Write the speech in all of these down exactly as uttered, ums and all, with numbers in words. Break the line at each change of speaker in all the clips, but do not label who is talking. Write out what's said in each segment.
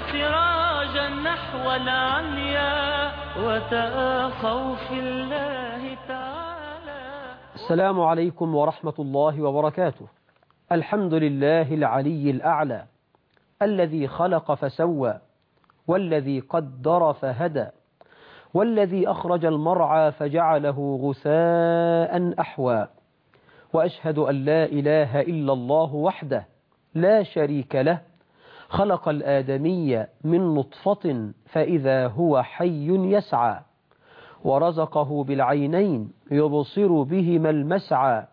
سراجا نحو العليا وتآخوا في الله تعالى.
السلام عليكم ورحمة الله وبركاته. الحمد لله العلي الأعلى الذي خلق فسوى والذي قدر فهدى والذي أخرج المرعى فجعله غثاء أحوى. وأشهد أن لا إله إلا الله وحده لا شريك له خلق الآدمي من نطفة فإذا هو حي يسعى ورزقه بالعينين يبصر بهما المسعى.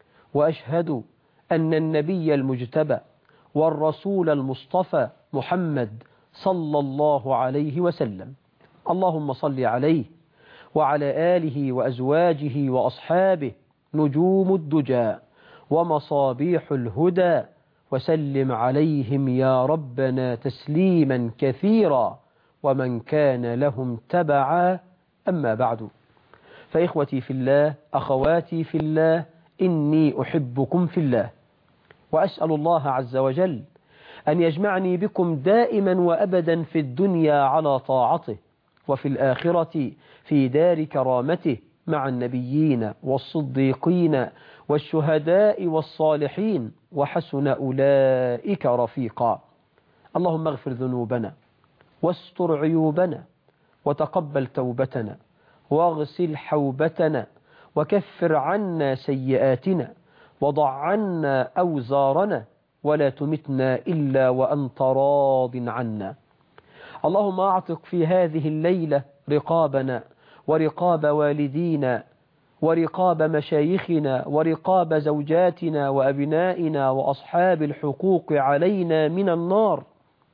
وأشهد أن النبي المجتبى والرسول المصطفى محمد صلى الله عليه وسلم اللهم صل عليه وعلى آله وأزواجه وأصحابه نجوم الدجى ومصابيح الهدى وسلم عليهم يا ربنا تسليما كثيرا ومن كان لهم تبعا. أما بعد، فإخوتي في الله، أخواتي في الله، إني أحبكم في الله، وأسأل الله عز وجل أن يجمعني بكم دائما وأبدا في الدنيا على طاعته، وفي الآخرة في دار كرامته مع النبيين والصديقين والشهداء والصالحين وحسن أولئك رفيقا. اللهم اغفر ذنوبنا واستر عيوبنا وتقبل توبتنا واغسل حوبتنا وكفر عنا سيئاتنا وضع عنا أوزارنا ولا تمتنا إلا وأنت راض عنا. اللهم أعتق في هذه الليلة رقابنا ورقاب والدينا ورقاب مشايخنا ورقاب زوجاتنا وأبنائنا وأصحاب الحقوق علينا من النار.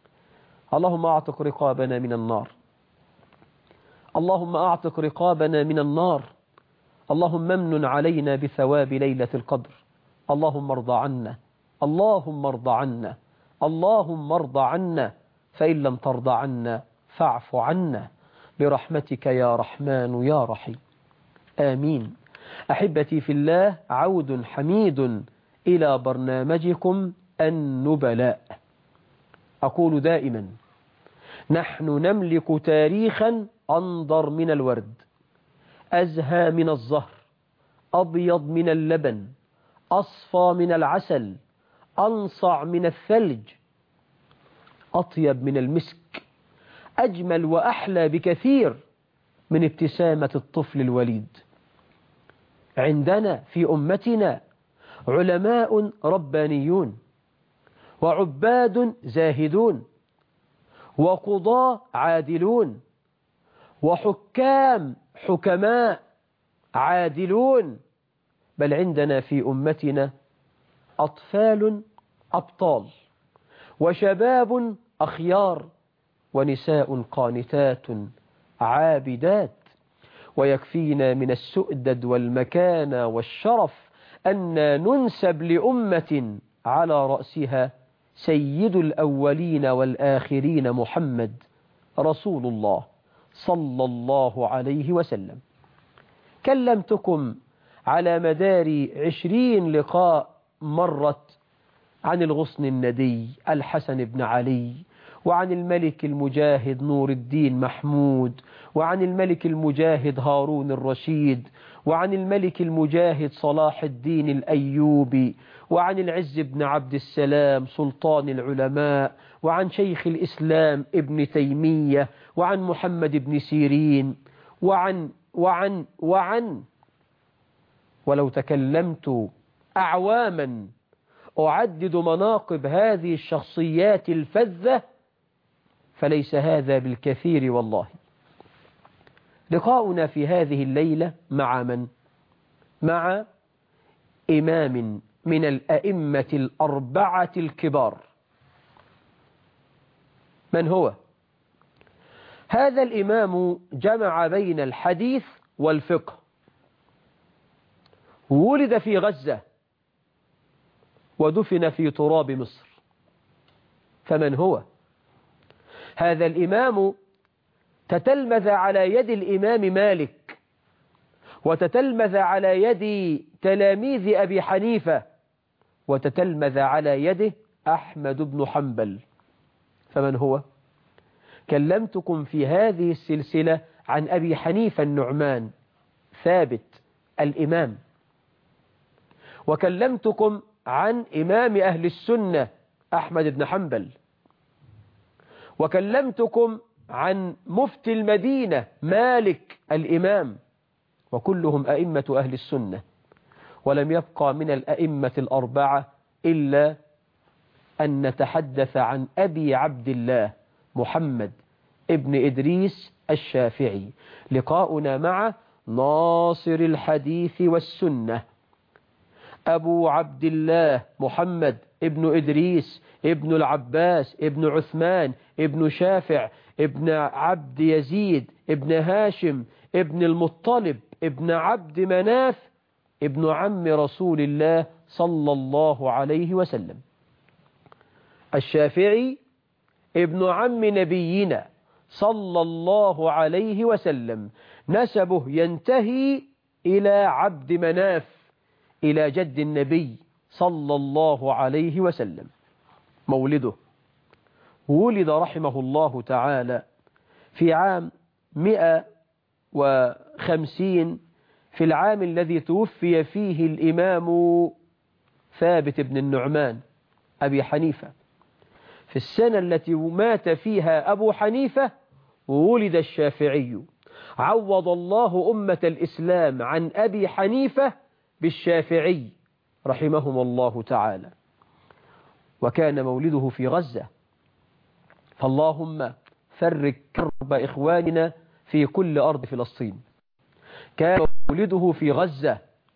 اللهم أعتق رقابنا من النار. اللهم أعتق رقابنا من النار. اللهم امنن علينا بثواب ليلة القدر. اللهم ارض عنا. اللهم ارض عنا. اللهم ارض عنا. فإن لم ترضى عنا فاعف عنا برحمتك يا رحمن يا رحيم. آمين. أحبتي في الله، عود حميد إلى برنامجكم النبلاء. أقول دائما: نحن نملك تاريخا أنضر من الورد، أزهى من الزهر، أبيض من اللبن، أصفى من العسل، أنصع من الثلج، أطيب من المسك، أجمل وأحلى بكثير من ابتسامة الطفل الوليد. عندنا في أمتنا علماء ربانيون وعباد زاهدون وقضاة عادلون وحكام حكماء عادلون، بل عندنا في أمتنا أطفال أبطال وشباب أخيار ونساء قانتات عابدات. ويكفينا من السؤدد والمكانة والشرف أن ننسب لأمة على رأسها سيد الأولين والآخرين محمد رسول الله صلى الله عليه وسلم. كلمتكم على مدار عشرين لقاء مرت عن الغصن الندي الحسن بن علي، وعن الملك المجاهد نور الدين محمود، وعن الملك المجاهد هارون الرشيد، وعن الملك المجاهد صلاح الدين الأيوبي، وعن العز بن عبد السلام سلطان العلماء، وعن شيخ الإسلام ابن تيمية، وعن محمد بن سيرين، وعن وعن وعن ولو تكلمت أعواما أعدد مناقب هذه الشخصيات الفذة فليس هذا بالكثير والله. لقاؤنا في هذه الليلة مع من؟ مع إمام من الأئمة الأربعة الكبار. من هو؟ هذا الإمام جمع بين الحديث والفقه، ولد في غزة ودفن في تراب مصر. فمن هو؟ هذا الإمام تتلمذ على يد الإمام مالك، وتتلمذ على يد تلاميذ أبي حنيفة، وتتلمذ على يده أحمد بن حنبل. فمن هو؟ كلمتكم في هذه السلسلة عن أبي حنيفة النعمان ثابت الإمام، وكلمتكم عن إمام أهل السنة أحمد بن حنبل، وكلمتكم عن مفتي المدينة مالك الإمام، وكلهم أئمة أهل السنة، ولم يبقى من الأئمة الأربعة إلا أن نتحدث عن أبي عبد الله محمد ابن إدريس الشافعي. لقاؤنا مع ناصر الحديث والسنة أبو عبد الله محمد ابن إدريس ابن العباس ابن عثمان ابن شافع ابن عبد يزيد ابن هاشم ابن المطلب ابن عبد مناف ابن عم رسول الله صلى الله عليه وسلم. الشافعي ابن عم نبينا صلى الله عليه وسلم، نسبه ينتهي إلى عبد مناف إلى جد النبي صلى الله عليه وسلم. مولده ولد رحمه الله تعالى في عام مئة وخمسين، في العام الذي توفي فيه الإمام ثابت بن النعمان أبي حنيفة. في السنة التي مات فيها أبو حنيفة ولد الشافعي. عوض الله أمة الإسلام عن أبي حنيفة بالشافعي رحمهم الله تعالى. وكان مولده في غزة، فاللهم فرج كرب إخواننا في كل أرض فلسطين. كان مولده في غزة،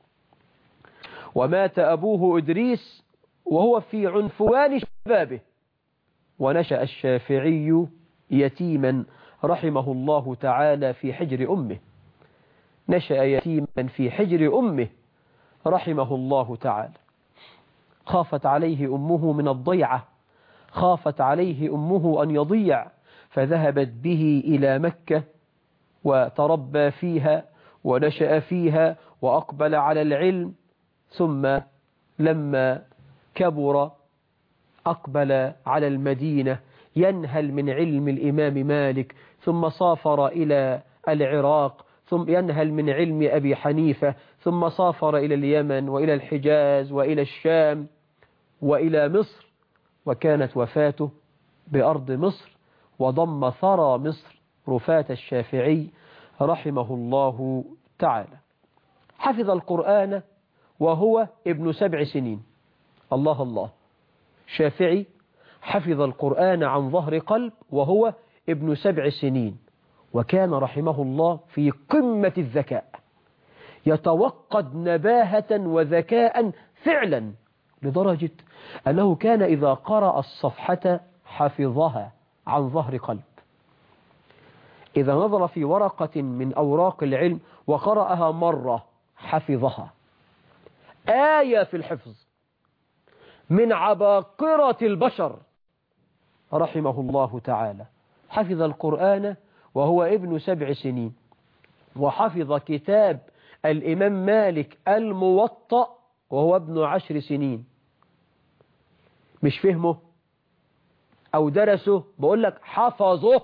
ومات أبوه إدريس وهو في عنفوان شبابه، ونشأ الشافعي يتيما رحمه الله تعالى في حجر أمه. نشأ يتيما في حجر أمه رحمه الله تعالى. خافت عليه أمه من الضيعة، خافت عليه أمه أن يضيع، فذهبت به إلى مكة وتربى فيها ونشأ فيها وأقبل على العلم. ثم لما كبر أقبل على المدينة ينهل من علم الإمام مالك، ثم سافر إلى العراق، ثم ينهل من علم أبي حنيفة، ثم سافر إلى اليمن وإلى الحجاز وإلى الشام وإلى مصر، وكانت وفاته بأرض مصر، وضم ثرى مصر رفاة الشافعي رحمه الله تعالى. حفظ القرآن وهو ابن سبع سنين. الله الله، شافعي حفظ القرآن عن ظهر قلب وهو ابن سبع سنين، وكان رحمه الله في قمة الذكاء، يتوقد نباهة وذكاء فعلا، لدرجة أنه كان إذا قرأ الصفحة حفظها عن ظهر قلب. إذا نظر في ورقة من أوراق العلم وقرأها مرة حفظها. آية في الحفظ، من عباقرة البشر رحمه الله تعالى. حفظ القرآن وهو ابن سبع سنين، وحفظ كتاب الإمام مالك الموطأ وهو ابن عشر سنين. مش فهمه أو درسه، بقول لك حفظه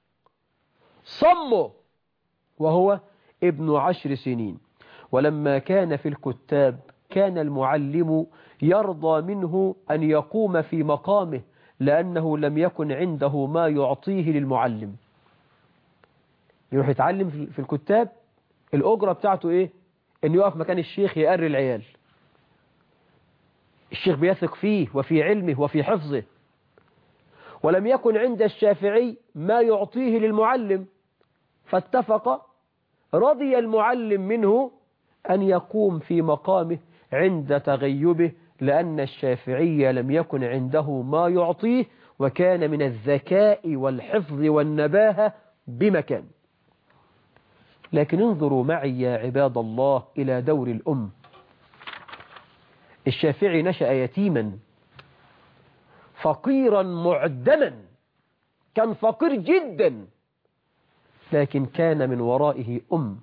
صمه وهو ابن عشر سنين. ولما كان في الكتاب كان المعلم يرضى منه أن يقوم في مقامه، لأنه لم يكن عنده ما يعطيه للمعلم. يروح يتعلم في الكتاب، الأجرة بتاعته إيه؟ أن يقف مكان الشيخ يقري العيال. الشيخ بيثق فيه وفي علمه وفي حفظه. ولم يكن عند الشافعي ما يعطيه للمعلم، فاتفق رضي المعلم منه أن يقوم في مقامه عند تغيبه، لأن الشافعي لم يكن عنده ما يعطيه، وكان من الذكاء والحفظ والنباهة بمكان. لكن انظروا معي يا عباد الله إلى دور الأم. الشافعي نشأ يتيما فقيرا معدما، كان فقير جدا، لكن كان من ورائه أم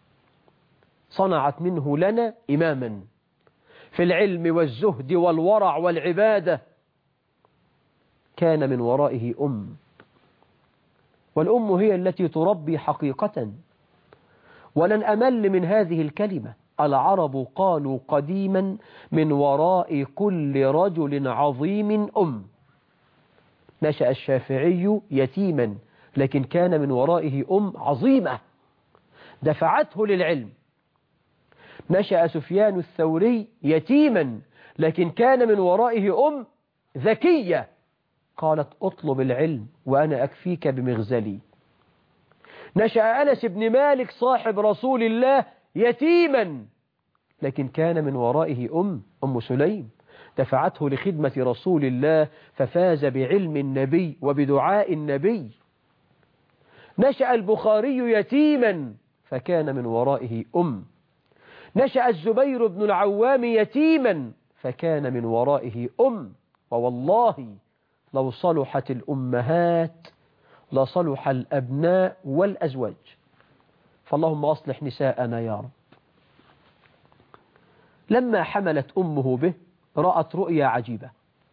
صنعت منه لنا إماما في العلم والزهد والورع والعبادة. كان من ورائه أم والأم هي التي تربي حقيقة. ولن أمل من هذه الكلمة. العرب قالوا قديما: من وراء كل رجل عظيم أم. نشأ الشافعي يتيما، لكن كان من ورائه أم عظيمة دفعته للعلم. نشأ سفيان الثوري يتيما، لكن كان من ورائه أم ذكية قالت: اطلب العلم وأنا أكفيك بمغزلي. نشأ أنس بن مالك صاحب رسول الله يتيما، لكن كان من ورائه أم أم سليم دفعته لخدمة رسول الله، ففاز بعلم النبي وبدعاء النبي. نشأ البخاري يتيما، فكان من ورائه أم. نشأ الزبير بن العوام يتيما، فكان من ورائه أم. ووالله لو صلحت الأمهات لصلح الأبناء والأزواج. فاللهم أصلح نساءنا يا رب. لما حملت أمه به رأت رؤيا عجيبة.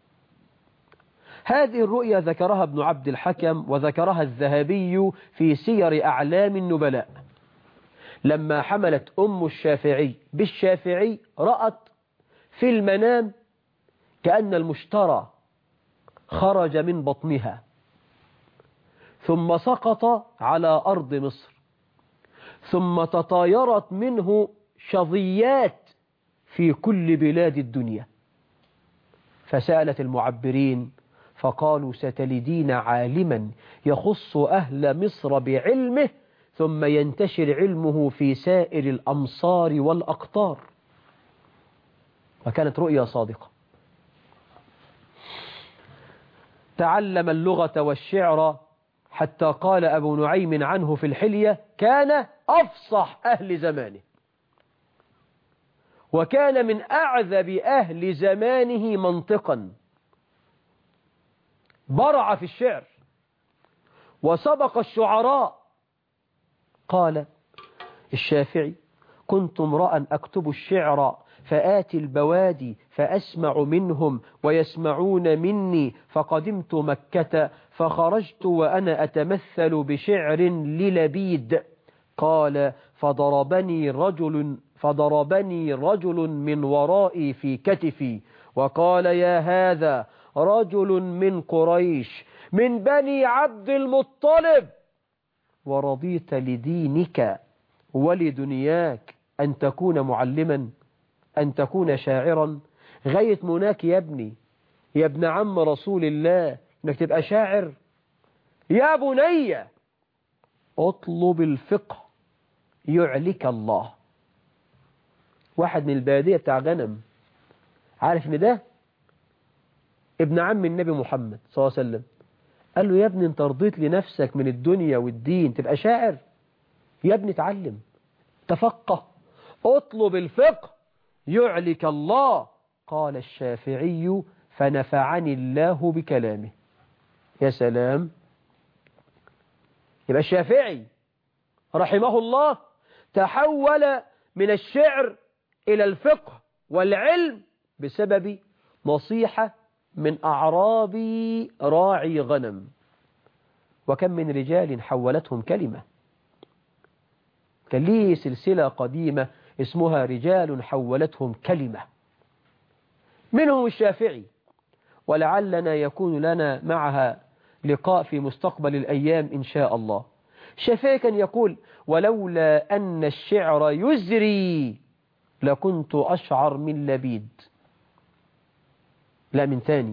هذه الرؤيا ذكرها ابن عبد الحكم وذكرها الذهبي في سير أعلام النبلاء. لما حملت أم الشافعي بالشافعي رأت في المنام كأن المشترى خرج من بطنها ثم سقط على أرض مصر، ثم تطايرت منه شظيات في كل بلاد الدنيا. فسألت المعبرين فقالوا: ستلدين عالما يخص أهل مصر بعلمه ثم ينتشر علمه في سائر الأمصار والأقطار. وكانت رؤيا صادقة. تعلم اللغة والشعر حتى قال أبو نعيم عنه في الحلية: كان أفصح أهل زمانه، وكان من أعذب أهل زمانه منطقا، برع في الشعر وسبق الشعراء. قال الشافعي: كنت امرأ أكتب الشعر فآتي البوادي فأسمع منهم ويسمعون مني، فقدمت مكة فخرجت وأنا أتمثل بشعر للبيد. قال: فضربني رجل فضربني رجل من ورائي في كتفي وقال: يا هذا رجل من قريش من بني عبد المطلب، ورضيت لدينك ولدنياك أن تكون معلما، أن تكون شاعرا. غاية مناك يا ابني، يا ابن عم رسول الله، انك تبقى شاعر. يا بني اطلب الفقه يعلك الله. واحد من البادية بتاع غنم عارف ان ده ابن عم النبي محمد صلى الله عليه وسلم، قال له: يا ابني انت رضيت لنفسك من الدنيا والدين تبقى شاعر؟ يا ابني اتعلم، تفقه، اطلب الفقه يعلك الله. قال الشافعي: فنفعني الله بكلامه. يا سلام. يبقى الشافعي رحمه الله تحول من الشعر إلى الفقه والعلم بسبب نصيحة من أعرابي راعي غنم. وكم من رجال حولتهم كلمة. كان ليه سلسلة قديمة اسمها رجال حولتهم كلمة، منهم الشافعي، ولعلنا يكون لنا معها لقاء في مستقبل الأيام إن شاء الله. الشافعي كان يقول: ولولا أن الشعر يزري لكنت أشعر من لبيد. لا، من ثاني: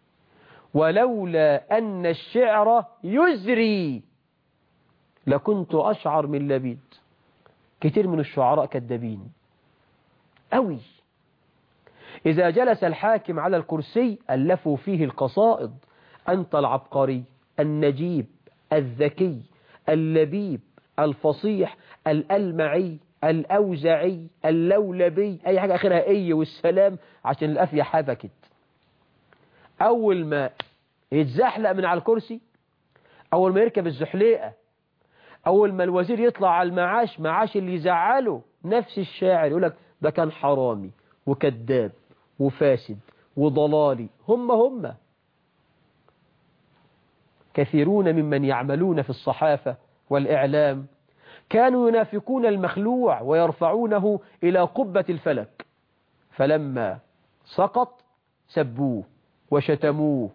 ولولا أن الشعر يزري لكنت أشعر من لبيد. كتير من الشعراء كذابين أوي. إذا جلس الحاكم على الكرسي ألفوا فيه القصائد: أنت العبقري النجيب الذكي اللبيب الفصيح الألمعي الأوزعي اللولبي، أي حاجة آخرها أي والسلام، عشان الأفية حبكت. أول ما يتزحلق من على الكرسي، أول ما يركب الزحليقة، أول ما الوزير يطلع على المعاش، معاش اللي يزعله، نفس الشاعر يقولك ده كان حرامي وكذاب وفاسد وضلالي. هم هم كثيرون ممن يعملون في الصحافة والإعلام كانوا ينافقون المخلوع ويرفعونه إلى قبة الفلك، فلما سقط سبوه وشتموه،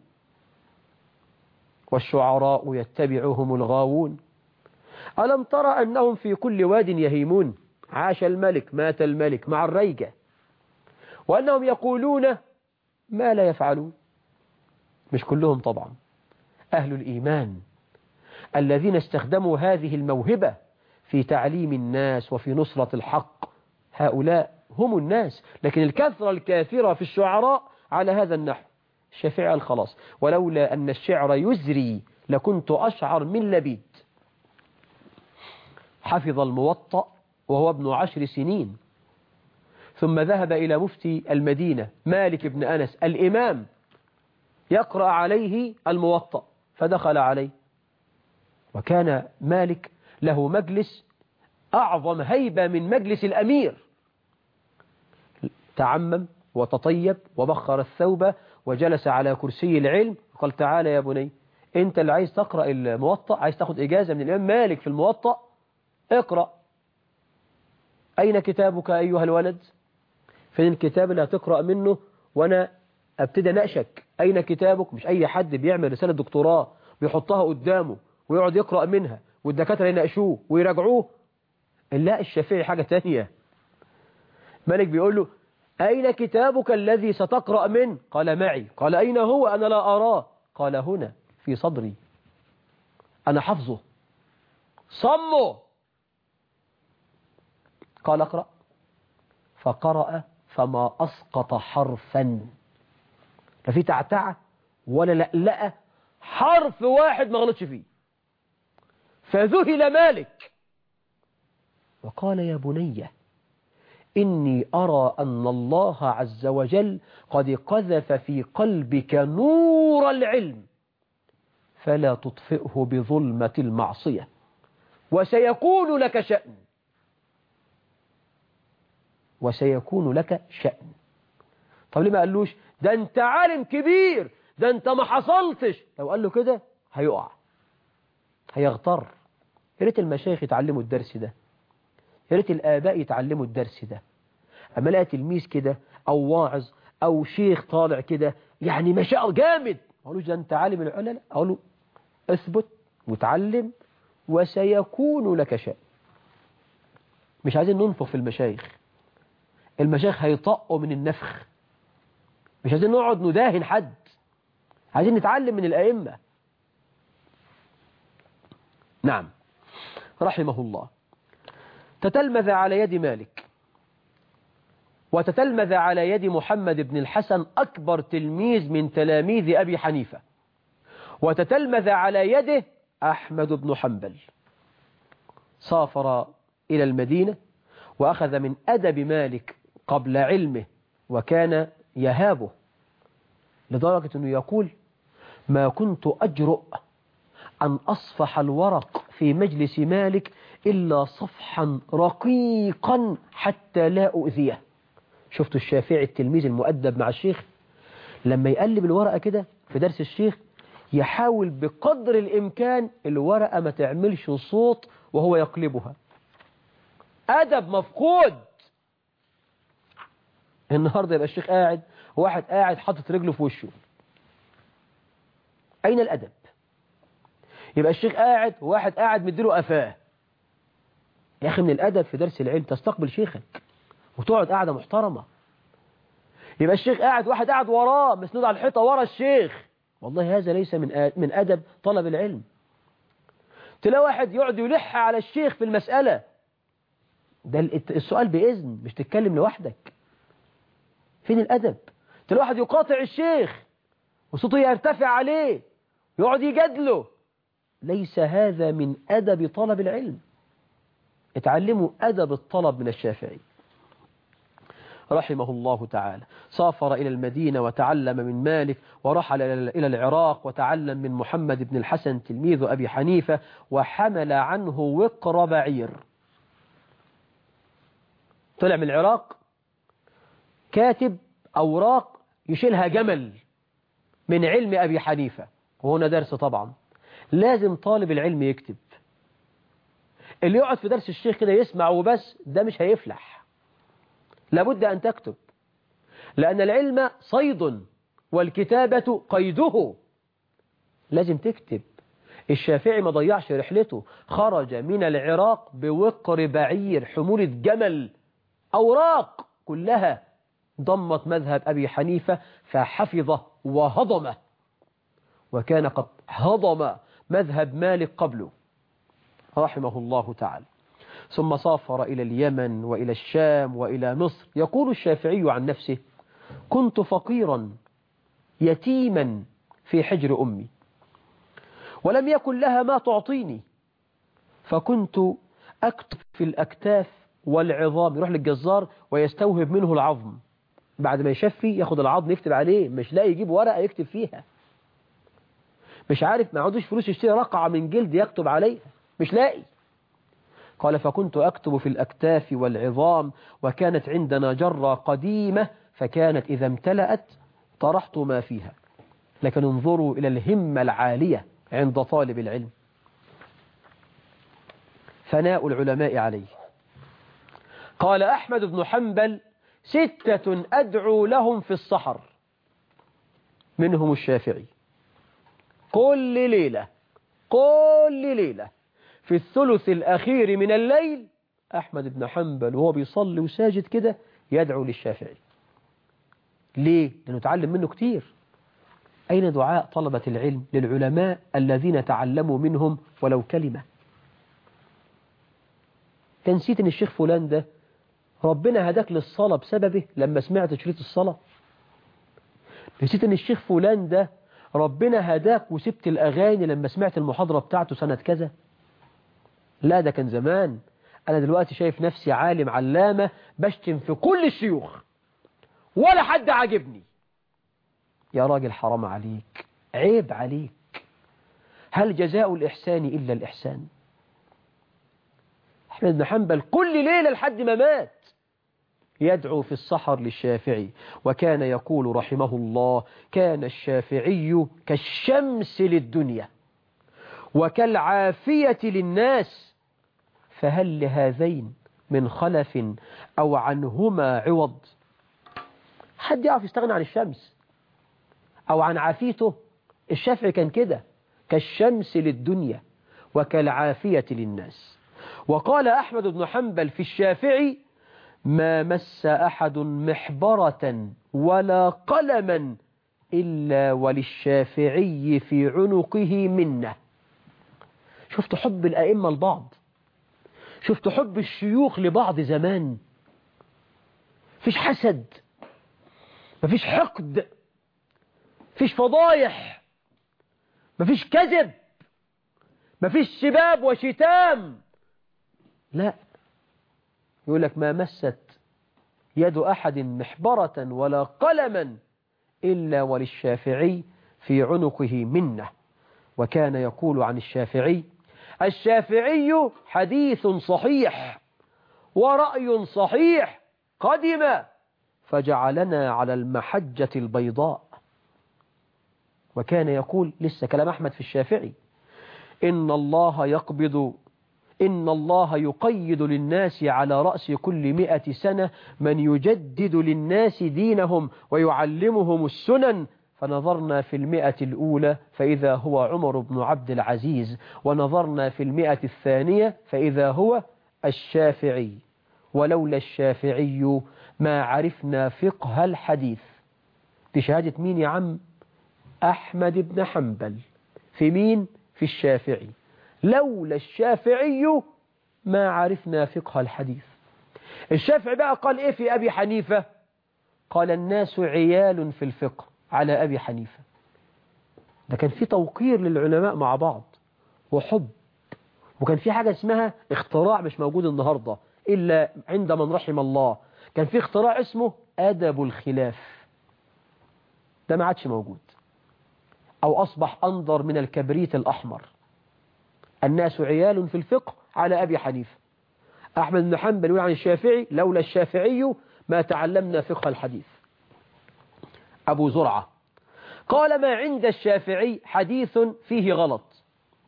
والشعراء يتبعهم الغاوون. ألم ترى أنهم في كل واد يهيمون؟ عاش الملك مات الملك مع الريجة، وأنهم يقولون ما لا يفعلون. مش كلهم طبعا، أهل الإيمان الذين استخدموا هذه الموهبة في تعليم الناس وفي نصرة الحق، هؤلاء هم الناس. لكن الكثرة الكاثرة في الشعراء على هذا النحو. الشافعي قال خلاص، ولولا أن الشعر يزري لكنت أشعر من لبيد. حفظ الموطأ وهو ابن عشر سنين، ثم ذهب إلى مفتي المدينة مالك بن أنس الإمام يقرأ عليه الموطأ، فدخل عليه، وكان مالك له مجلس أعظم هيبة من مجلس الأمير. تعمم وتطيب وبخر الثوب وجلس على كرسي العلم وقال تعالى يا بني، انت اللي عايز تقرأ الموطأ، عايز تاخد إجازة من الإمام مالك في الموطأ، اقرأ. أين كتابك أيها الولد؟ فين الكتاب اللي هتقرأ منه وأنا أبتدى نقشك؟ أين كتابك؟ مش أي حد بيعمل رسالة دكتوراه بيحطها قدامه ويقعد يقرأ منها والدكاترة يناقشوه ويراجعوه. لا، الشافعي حاجة تانية. مالك بيقول له أين كتابك الذي ستقرأ منه؟ قال معي. قال أين هو؟ أنا لا أراه. قال هنا في صدري، أنا حفظه صمه. قال اقرأ، فقرأ فما أسقط حرفا، لا في تعتعة ولا لألأة، حرف واحد ما غلطش فيه. فذهل مالك وقال يا بني إني أرى أن الله عز وجل قد قذف في قلبك نور العلم، فلا تطفئه بظلمة المعصية، وسيكون لك شأن، وسيكون لك شأن. طب ليه ما قالوش ده أنت عالم كبير، ده أنت ما حصلتش؟ لو قال له كده هيقع، هيغتر. يا ريت المشايخ يتعلموا الدرس ده، يا ريت الآباء يتعلموا الدرس ده. أما لقى تلميذ كده أو واعظ أو شيخ طالع كده يعني ما شاء جامد، أقول له ده أنت عالم العلل، أقول له اثبت وتعلم وسيكون لك شأن. مش عايزين ننفخ في المشايخ، المشايخ هيطقوا من النفخ. مش عايزين نقعد نداهن حد، عايزين نتعلم من الأئمة. نعم، رحمه الله. تتلمذ على يد مالك، وتتلمذ على يد محمد بن الحسن أكبر تلميذ من تلاميذ أبي حنيفة، وتتلمذ على يده أحمد بن حنبل. سافر إلى المدينة وأخذ من أدب مالك قبل علمه، وكان يهابه لدرجة أنه يقول ما كنت أجرؤ أن أصفح الورق في مجلس مالك إلا صفحا رقيقا حتى لا أؤذيه. شفتوا الشافعي التلميذ المؤدب مع الشيخ لما يقلب الورقة كده في درس الشيخ يحاول بقدر الإمكان الورقة ما تعملش صوت وهو يقلبها. أدب مفقود. النهاردة يبقى الشيخ قاعد، واحد قاعد حاطط رجله في وشه، أين الأدب؟ يبقى الشيخ قاعد وواحد قاعد مديله قفاه. يا أخي من الأدب في درس العلم تستقبل شيخك وتقعد قاعدة محترمة. يبقى الشيخ قاعد واحد قاعد وراه مسنود على الحيطة ورا الشيخ، والله هذا ليس من من أدب طلب العلم. تلاقي واحد يقعد يلح على الشيخ في المسألة، ده السؤال بإذن، مش تتكلم لوحدك. فين الأدب؟ تلاقي واحد يقاطع الشيخ وصوته يرتفع عليه يقعد يجادله، ليس هذا من أدب طلب العلم. اتعلموا أدب الطلب من الشافعي رحمه الله تعالى. سافر إلى المدينة وتعلم من مالك، ورحل إلى العراق وتعلم من محمد بن الحسن تلميذ أبي حنيفة، وحمل عنه وقر بعير. طلع من العراق كاتب أوراق يشيلها جمل من علم أبي حنيفة، وهنا درس طبعا. لازم طالب العلم يكتب. اللي يقعد في درس الشيخ كده يسمع وبس ده مش هيفلح، لابد أن تكتب، لأن العلم صيد والكتابة قيده. لازم تكتب. الشافعي ما ضيعش رحلته، خرج من العراق بوقر بعير، حمولة جمل، أوراق كلها ضمت مذهب أبي حنيفة فحفظه وهضمه، وكان قد هضم مذهب مالك قبله رحمه الله تعالى. ثم سافر إلى اليمن وإلى الشام وإلى مصر. يقول الشافعي عن نفسه: كنت فقيرا يتيما في حجر أمي، ولم يكن لها ما تعطيني، فكنت أكتب في الأكتاف والعظام. يروح للجزار ويستوهب منه العظم، بعد ما يشفي ياخد العظم يكتب عليه، مش لاقي يجيب ورقة يكتب فيها، مش عارف، ما عندوش فلوس يشتري رقعة من جلد يكتب عليها، مش لاقي. قال: فكنت أكتب في الأكتاف والعظام، وكانت عندنا جرة قديمة، فكانت إذا امتلأت طرحت ما فيها. لكن انظروا إلى الهمة العالية عند طالب العلم، ثناء العلماء عليه. قال أحمد بن حنبل: ستة أدعو لهم في السحر، منهم الشافعي. كل ليلة كل ليلة في الثلث الأخير من الليل أحمد بن حنبل وهو بيصلي وساجد كده يدعو للشافعي. ليه؟ لأنه تعلم منه كتير. أين دعاء طلبة العلم للعلماء الذين تعلموا منهم ولو كلمة؟ تنسيت أن الشيخ فلان ده ربنا هداك للصلاة بسببه لما سمعت شريط الصلاة؟ نسيت أن الشيخ فلان ده ربنا هداك وسبت الأغاني لما سمعت المحاضرة بتاعته سنة كذا؟ لا، ده كان زمان. أنا دلوقتي شايف نفسي عالم علامة بشتم في كل الشيوخ ولا حد عاجبني. يا راجل حرام عليك، عيب عليك. هل جزاء الإحسان إلا الإحسان؟ أحمد بن حنبل كل ليلة لحد ما مات يدعو في السحر للشافعي، وكان يقول رحمه الله: كان الشافعي كالشمس للدنيا وكالعافية للناس، فهل لهذين من خلف أو عنهما عوض؟ حد يعرف يستغنى عن الشمس أو عن عافيته؟ الشافعي كان كده، كالشمس للدنيا وكالعافية للناس. وقال أحمد بن حنبل في الشافعي: ما مس أحد محبرة ولا قلما إلا وللشافعي في عنقه منه. شفت حب الأئمة لبعض، شفت حب الشيوخ لبعض زمان. فيش حسد، مفيش حقد، مفيش فضايح، مفيش كذب، مفيش شباب وشتام. لا، يقول لك: ما مست يد أحد محبرة ولا قلما إلا وللشافعي في عنقه منه. وكان يقول عن الشافعي: الشافعي حديث صحيح ورأي صحيح قدم فجعلنا على المحجة البيضاء. وكان يقول، لسه كلام أحمد في الشافعي: إن الله يقبض إن الله يقيد للناس على رأس كل مئة سنة من يجدد للناس دينهم ويعلمهم السنن، فنظرنا في المئة الأولى فإذا هو عمر بن عبد العزيز، ونظرنا في المئة الثانية فإذا هو الشافعي، ولولا الشافعي ما عرفنا فقه الحديث. بشهادة مين يا عم؟ أحمد بن حنبل. في مين؟ في الشافعي. لولا الشافعي ما عرفنا فقه الحديث. الشافعي بقى قال إيه في أبي حنيفة؟ قال: الناس عيال في الفقه على أبي حنيفة. ده كان في توقير للعلماء مع بعض وحب، وكان في حاجة اسمها اختراع مش موجود النهاردة إلا عند من رحم الله. كان في اختراع اسمه أدب الخلاف، ده ما عادش موجود، أو أصبح أنظر من الكبريت الأحمر. الناس عيال في الفقه على أبي حنيفة. أحمد بن حنبل يقول عن الشافعي: لولا الشافعي ما تعلمنا فقه الحديث. أبو زرعة قال: ما عند الشافعي حديث فيه غلط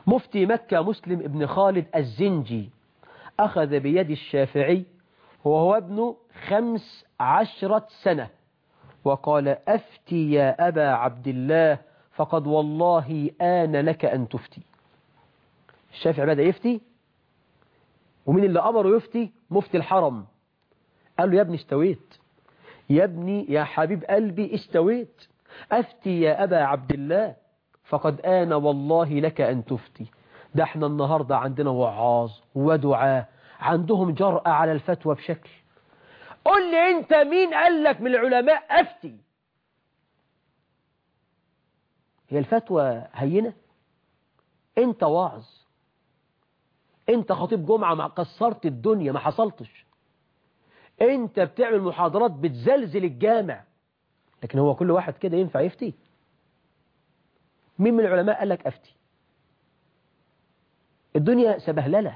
مفتي مكة مسلم ابن خالد الزنجي أخذ بيد الشافعي وهو ابن خمس عشرة سنة وقال أفتي يا أبا عبد الله فقد والله آن لك أن تفتي. الشافعي بدأ يفتي، ومين اللي أمره يفتي؟ مفتي الحرم. قال له يا ابني استويت، يا ابني يا حبيب قلبي استويت، أفتي يا أبا عبد الله فقد آن والله لك أن تفتي. ده احنا النهاردة عندنا وعاظ ودعاء عندهم جرأة على الفتوى بشكل. قل لي انت مين قال لك من العلماء أفتي؟ هي الفتوى هينة؟ انت واعظ، انت خطيب جمعة ما كسرت الدنيا، ما حصلتش. انت بتعمل محاضرات بتزلزل الجامع، لكن هو كل واحد كده ينفع يفتي؟ مين من العلماء قال لك أفتي؟ الدنيا سبهللة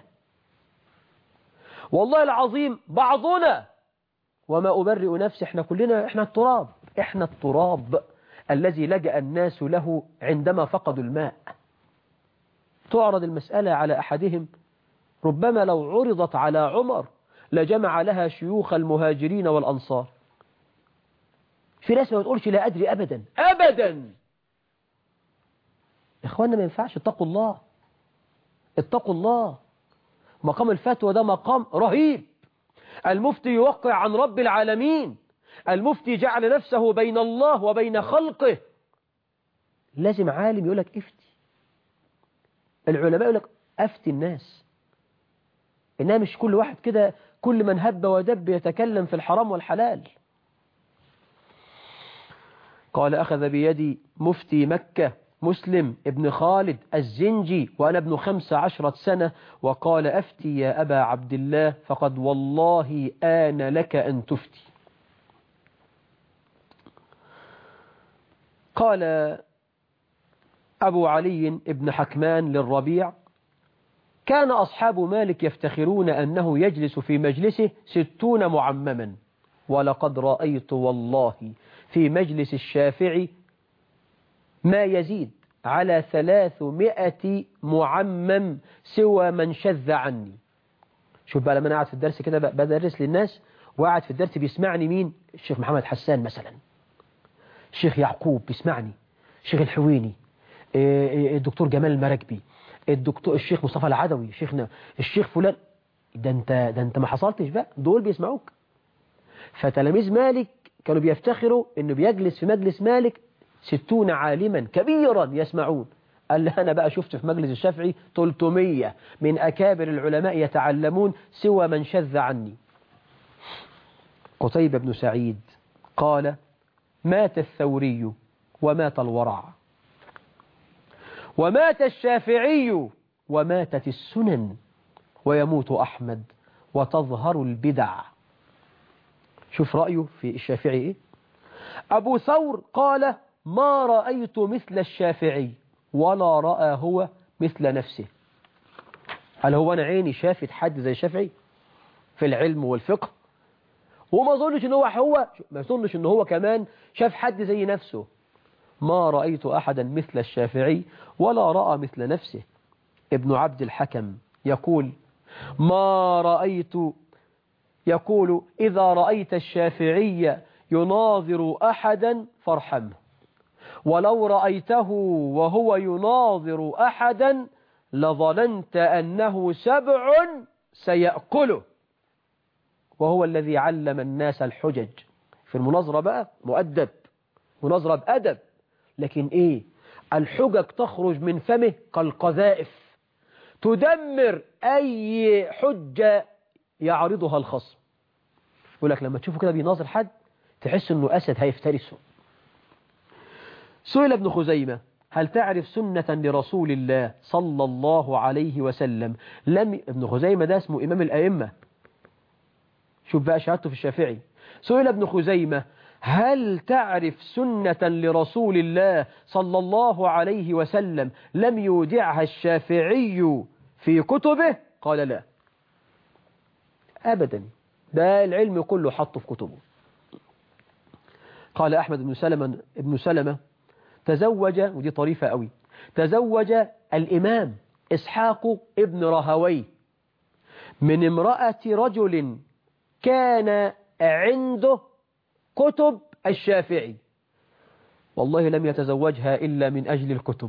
والله العظيم. بعضنا، وما أبرئ نفسي، احنا كلنا احنا التراب، احنا التراب الذي لجأ الناس له عندما فقدوا الماء. تعرض المسألة على أحدهم، ربما لو عرضت على عمر لجمع لها شيوخ المهاجرين والأنصار. في ناس ما بتقولش لا أدري أبدا أبدا. إخواننا ما ينفعش، اتقوا الله اتقوا الله. مقام الفتوى ده مقام رهيب. المفتي يوقع عن رب العالمين، المفتي جعل نفسه بين الله وبين خلقه. لازم عالم يقول لك افتي. العلماء يقول لك افتي الناس، إنها مش كل واحد كده كل من هب ودب يتكلم في الحرام والحلال. قال أخذ بيدي مفتي مكة مسلم ابن خالد الزنجي وأنا ابن خمس عشرة سنة وقال أفتي يا أبا عبد الله فقد والله آن لك أن تفتي. قال أبو علي ابن حكمان للربيع كان أصحاب مالك يفتخرون أنه يجلس في مجلسه ستون معمما، ولقد رأيت والله في مجلس الشافعي ما يزيد على ثلاثمائة معمم سوى من شذ عني. شوف بقى لما أنا قاعد في الدرس كده بدرس للناس وقاعد في الدرس بيسمعني مين؟ الشيخ محمد حسان مثلا، الشيخ يعقوب بيسمعني، الشيخ الحويني، الدكتور جمال المراكبي، الدكتور الشيخ مصطفى العدوي، شيخنا الشيخ فلان. ده انت ده انت ما حصلتش بقى، دول بيسمعوك. فتلاميذ مالك كانوا بيفتخروا انه بيجلس في مجلس مالك ستون عالما كبيرا يسمعون. قال لي أنا بقى شفت في مجلس الشافعي ثلاثمائة من أكابر العلماء يتعلمون سوى من شذ عني. قتيبة بن سعيد قال مات الثوري ومات الورع، ومات الشافعي وماتت السنن، ويموت أحمد وتظهر البدع. شوف رأيه في الشافعي إيه؟ أبو ثور قال ما رأيت مثل الشافعي ولا رأى هو مثل نفسه. هل هو أنا عيني شافت حد زي الشافعي في العلم والفقه؟ وما أظنش إن هو هو ما أظنش إن هو كمان شاف حد زي نفسه. ما رأيت أحدا مثل الشافعي ولا رأى مثل نفسه. ابن عبد الحكم يقول ما رأيت يقول إذا رأيت الشافعي يناظر أحدا فارحمه، ولو رأيته وهو يناظر أحدا لظننت أنه سبع سيأكله، وهو الذي علم الناس الحجج. في المناظرة بقى مؤدب، مناظرة بأدب، لكن إيه؟ الحجج تخرج من فمه كالقذائف تدمر أي حجة يعرضها الخصم. يقول لك لما تشوفه كده بيناظر حد تحس أنه أسد هيفترسه. سئل ابن خزيمة هل تعرف سنة لرسول الله صلى الله عليه وسلم لم ابن خزيمة ده اسمه إمام الأئمة، شوف بقى شهادته في الشافعي. سئل ابن خزيمة هل تعرف سنة لرسول الله صلى الله عليه وسلم لم يودعها الشافعي في كتبه؟ قال لا أبدا، ده العلم كله حطه في كتبه. قال أحمد بن سلمة ابن سلمة تزوج، ودي طريفة قوي، تزوج الإمام إسحاق ابن راهويه من امرأة رجل كان عنده كتب الشافعي، والله لم يتزوجها إلا من أجل الكتب.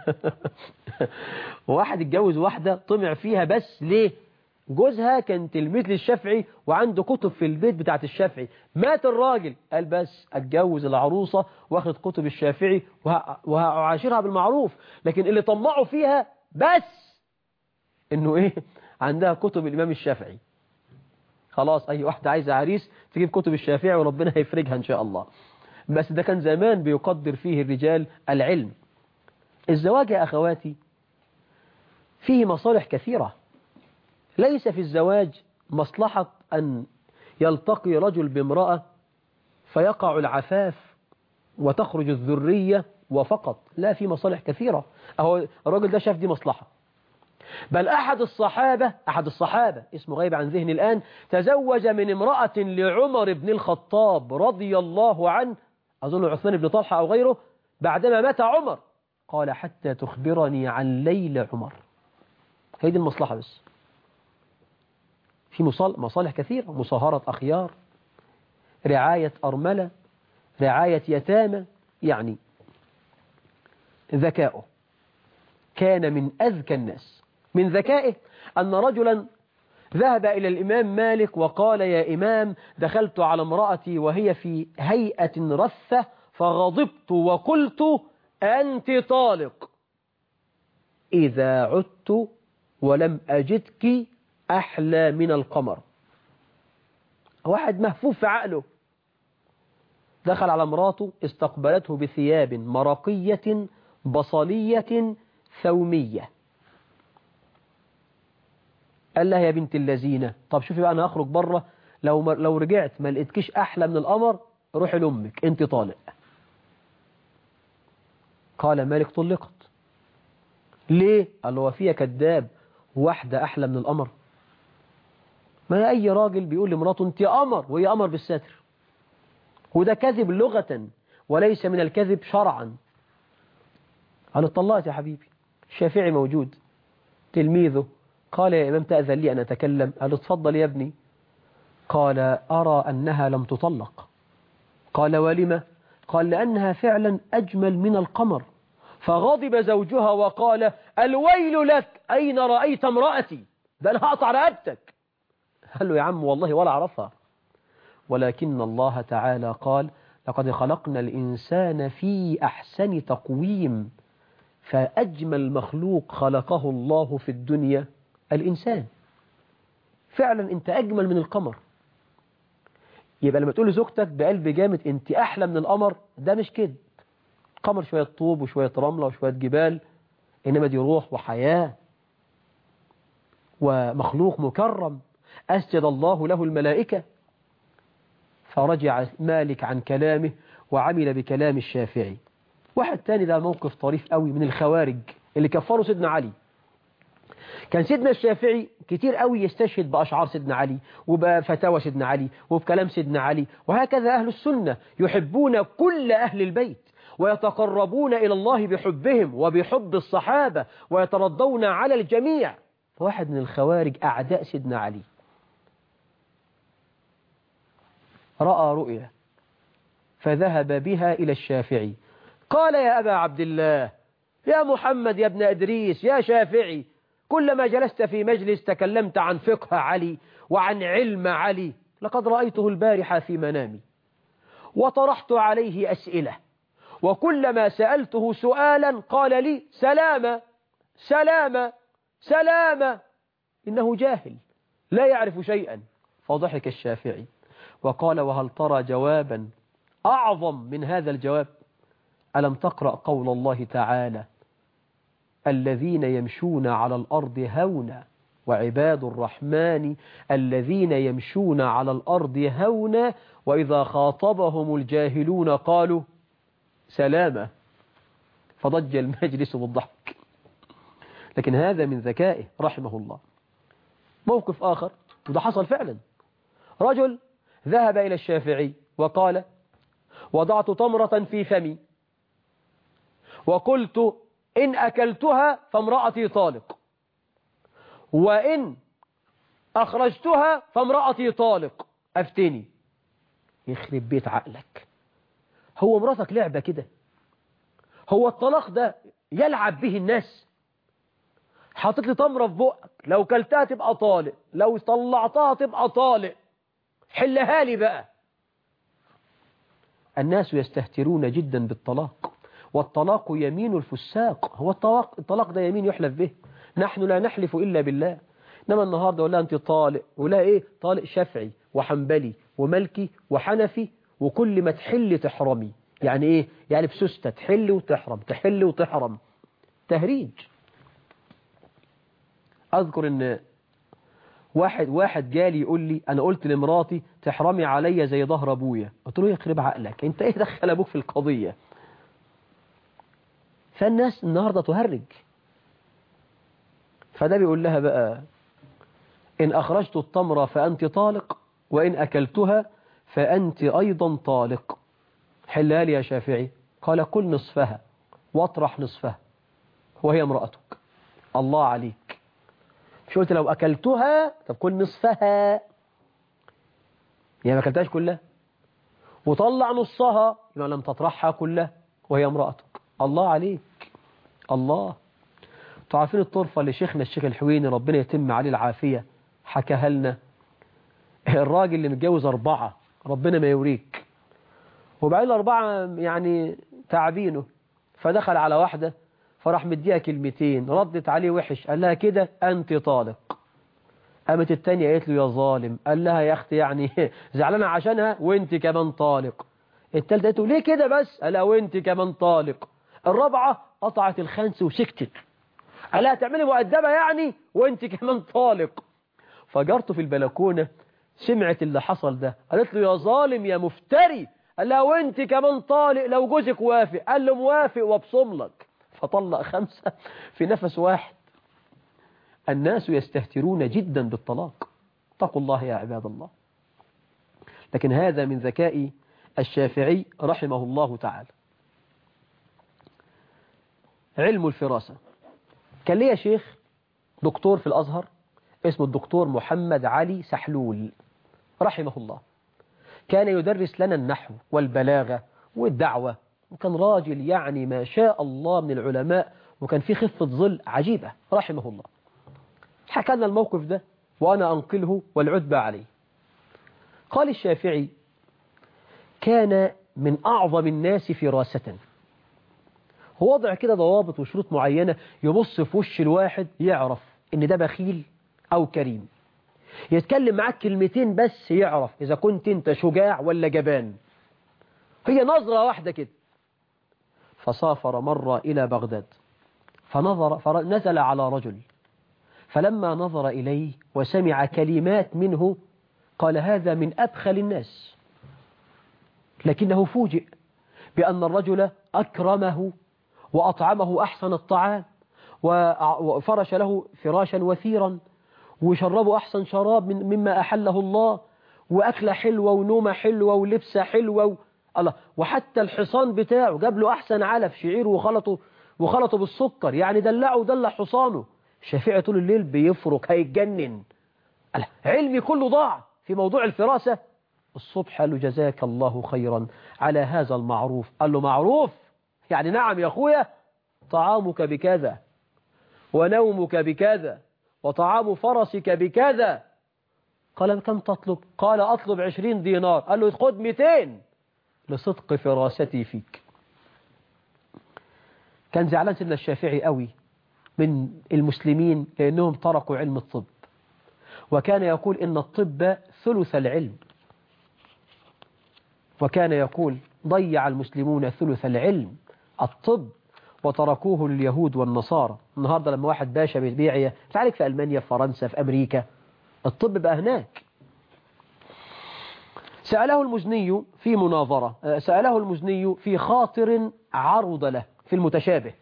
واحد اتجوز واحدة طمع فيها، بس ليه؟ جوزها كان تلميذ للشافعي وعنده كتب في البيت بتاعت الشافعي. مات الراجل، قال بس اتجوز العروسة واخد كتب الشافعي وهعاشرها بالمعروف. لكن اللي طمعوا فيها بس انه ايه؟ عندها كتب الامام الشافعي. خلاص اي واحدة عايزة عريس تجيب كتب الشافعي وربنا هيفرجها ان شاء الله. بس ده كان زمان بيقدر فيه الرجال العلم. الزواج يا أخواتي فيه مصالح كثيرة. ليس في الزواج مصلحة أن يلتقي رجل بامرأة فيقع العفاف وتخرج الذرية وفقط، لا، في مصالح كثيرة. أهو الرجل ده شاف دي مصلحة. بل أحد الصحابة أحد الصحابة اسمه غايب عن ذهني الآن تزوج من امرأة لعمر بن الخطاب رضي الله عنه، أظن عثمان بن طلحة أو غيره، بعدما مات عمر، قال حتى تخبرني عن ليل عمر. هي دي المصلحة. بس في مصالح كثيرة: مصاهرة أخيار، رعاية أرملة، رعاية يتامى. يعني ذكاؤه كان من أذكى الناس. من ذكائه أن رجلا ذهب إلى الإمام مالك وقال: يا إمام، دخلت على امرأتي وهي في هيئة رثة فغضبت وقلت: أنت طالق، إذا عدت ولم أجدك أحلى من القمر. واحد مهفوف في عقله، دخل على امراته استقبلته بثياب مرقية بصلية ثومية. قال لها: يا بنت اللذينة، طب شوفي بقى، أنا هخرج بره، لو لو رجعت ما لقيتكيش أحلى من القمر روحي لأمك، أنت طالق. قال مالك: طلقت. ليه؟ قال له: فيها كذاب، واحدة أحلى من القمر؟ ما أي راجل بيقول لمراته أنت قمر وهي قمر بالستر، وده كذب لغة وليس من الكذب شرعا. قال: اتطلقت يا حبيبي. الشافعي موجود تلميذه، قال: يا إمام تأذن لي أن أتكلم؟ قال: اتفضل يا ابني. قال: أرى أنها لم تطلق. قال: ولم؟ قال: لأنها فعلا أجمل من القمر. فغضب زوجها وقال: الويل لك، أين رأيت امرأتي؟ ده أنا هقطع رقبتك. قال له: يا عم والله ولا عرفها، ولكن الله تعالى قال: لقد خلقنا الإنسان في أحسن تقويم. فأجمل مخلوق خلقه الله في الدنيا الإنسان. فعلا أنت أجمل من القمر. يبقى لما تقول لزوجتك بقلب جامد أنت أحلى من القمر، ده مش كده. قمر شوية طوب وشوية رملة وشوية جبال، إنما دي روح وحياة ومخلوق مكرم أسجد الله له الملائكة. فرجع مالك عن كلامه وعمل بكلام الشافعي. واحد تاني، ده موقف طريف قوي، من الخوارج اللي كفروا سيدنا علي. كان سيدنا الشافعي كتير قوي يستشهد بأشعار سيدنا علي وبفتاوى سيدنا علي وبكلام سيدنا علي، وهكذا أهل السنة يحبون كل أهل البيت ويتقربون إلى الله بحبهم وبحب الصحابة ويترضون على الجميع. واحد من الخوارج أعداء سيدنا علي رأى رؤيا فذهب بها إلى الشافعي، قال: يا أبا عبد الله، يا محمد يا ابن إدريس، يا شافعي، كلما جلست في مجلس تكلمت عن فقه علي وعن علم علي. لقد رأيته البارحة في منامي وطرحت عليه أسئلة، وكلما سألته سؤالا قال لي: سلامة سلامة سلامة، إنه جاهل لا يعرف شيئا. فضحك الشافعي وقال: وهل ترى جوابا أعظم من هذا الجواب؟ ألم تقرأ قول الله تعالى: الذين يمشون على الأرض هونا وعباد الرحمن الذين يمشون على الأرض هونا وإذا خاطبهم الجاهلون قالوا سلامة. فضج المجلس بالضحك. لكن هذا من ذكائه رحمه الله. موقف آخر، وده حصل فعلا. رجل ذهب إلى الشافعي وقال: وضعت تمرة في فمي وقلت إن أكلتها فامرأتي طالق. وإن أخرجتها فامرأتي طالق أفتني. يخرب بيت عقلك، هو مراتك لعبة كده؟ هو الطلاق ده يلعب به الناس؟ حاطط لي تمرة في بقك، لو كلتها تبقى طالق، لو طلعتها تبقى طالق، حلها لي بقى. الناس يستهترون جدا بالطلاق، والطلاق يمين الفساق. هو الطلاق, الطلاق ده يمين يحلف به؟ نحن لا نحلف إلا بالله. إنما النهاردة ولا أنت طالق، ولا إيه، طالق شافعي وحنبلي وملكي وحنفي، وكل ما تحل تحرمي. يعني إيه؟ يعني بسوستة تحل وتحرم، تحل وتحرم، تهريج. أذكر إن واحد واحد جالي يقول لي أنا قلت لمراتي تحرمي عليا زي ظهر أبويا. قلت له يخرب عقلك، أنت إيه دخل أبوك في القضية؟ فالناس النهاردة تهرج. فده بيقول لها بقى إن أخرجت التمر فأنت طالق، وإن أكلتها فأنت أيضا طالق، حلها لي يا شافعي. قال كل نصفها واطرح نصفها وهي امرأتك. الله عليك، مش قلت لو أكلتها؟ طب كل نصفها، يعني ما أكلتهاش كلها، وطلع نصها، يبقى لم تطرحها كلها وهي امرأتك. الله عليك، الله. تعرفين الطرفة اللي شيخنا الشيخ الحويني ربنا يتم عليه العافية حكاها لنا؟ الراجل اللي متجوز أربعة، ربنا ما يوريك، وبعدين الأربعة يعني تعبينه، فدخل على واحدة فراح مديها كلمتين، ردت عليه وحش، قال لها كده أنت طالق. قامت التانية قالت له يا ظالم، قال لها يا أختي يعني زعلانة عشانها وانت كمان طالق. التالتة قالت له ليه كده بس، قال لها وانت كمان طالق. الرابعة قطعت الخنس وسكتت، قال لها تعملي مؤدبة يعني وانت كمان طالق. فجرته في البلكونة سمعت اللي حصل ده، قالت له يا ظالم يا مفتري، قال لها وانت كمان طالق لو جوزك وافق. قال له موافق وابصم لك، فطلق خمسة في نفس واحد. الناس يستهترون جدا بالطلاق، اتقوا الله يا عباد الله. لكن هذا من ذكاء الشافعي رحمه الله تعالى. علم الفراسة. كان لي شيخ دكتور في الأزهر اسمه الدكتور محمد علي سحلول رحمه الله، كان يدرس لنا النحو والبلاغة والدعوة، وكان راجل يعني ما شاء الله من العلماء، وكان في خفة ظل عجيبة رحمه الله. حكى لنا الموقف ده وأنا أنقله والعتبى عليه. قال الشافعي كان من أعظم الناس فراسة، هو وضع كده ضوابط وشروط معينة، يبص في وش الواحد يعرف إن ده بخيل أو كريم، يتكلم معاك كلمتين بس يعرف إذا كنت أنت شجاع ولا جبان، هي نظرة واحدة كده. فسافر مرة إلى بغداد فنظر فنزل على رجل، فلما نظر إليه وسمع كلمات منه قال هذا من أبخل الناس، لكنه فوجئ بأن الرجل أكرمه وأطعمه أحسن الطعام وفرش له فراشا وثيرا وشربه أحسن شراب مما أحله الله، وأكلة حلوة ونومة حلوة ولبسة حلوة و... الله، وحتى الحصان بتاعه جاب له أحسن علف شعير وخلطه وخلطه بالسكر، يعني دلعه ودلع حصانه. الشافعي طول الليل بيفرك هيتجنن، علمي كله ضاع في موضوع الفراسة. الصبح قال له جزاك الله خيرا على هذا المعروف. قال له معروف يعني نعم يا أخويا، طعامك بكذا ونومك بكذا وطعام فرسك بكذا. قال كم تطلب؟ قال أطلب عشرين دينار. قال له خد مئتين لصدق فراستي فيك. كان زعلان سيدنا الشافعي قوي من المسلمين لأنهم تركوا علم الطب، وكان يقول إن الطب ثلث العلم، وكان يقول ضيع المسلمون ثلث العلم الطب وتركوه لليهود والنصارى. النهاردة لما واحد باشا بيبيع تعالك في ألمانيا في فرنسا في أمريكا، الطب بقى هناك. سأله المزني في مناظرة، سأله المزني في خاطر عرض له في المتشابه،